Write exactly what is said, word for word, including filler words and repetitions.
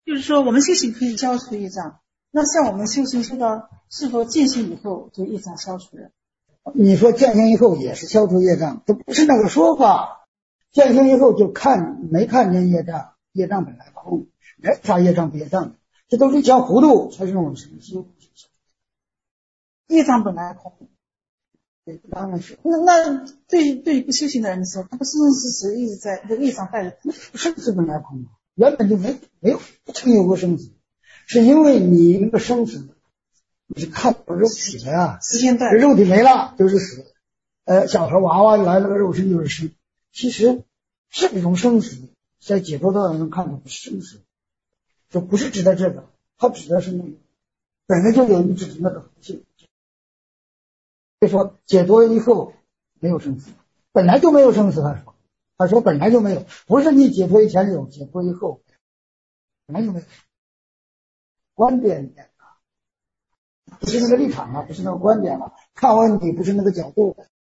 就是说我们修行可以消除业障，那像我们修行修到是否见性以后，就业障消除了？ 你说见性以后也是消除业障，这不是那个说法。见性以后就看没看见业障，业障本来空，没啥业障别障，这都是一条糊涂，才是我们神心。 业障本来空，对，当然是。那那对对一个修行的人说，他不生生死死一直在这个业障带着他， 生死本来空，原本就没没有不曾有过生死，是因为你那个生死你是看到肉体的呀， 时间段， 肉体没了就是死，呃，小孩娃娃来了个肉身就是生，其实是一种生死，在解脱道上能看到的生死，就不是指的这个，它指的是那个本来就有你指的那个核心。所以说解脱以后没有生死，本来就没有生死。他说，他说本来就没有，不是你解脱以前有，解脱以后本来就没有。观点不是那个立场啊，不是那个观点了，看问题不是那个角度。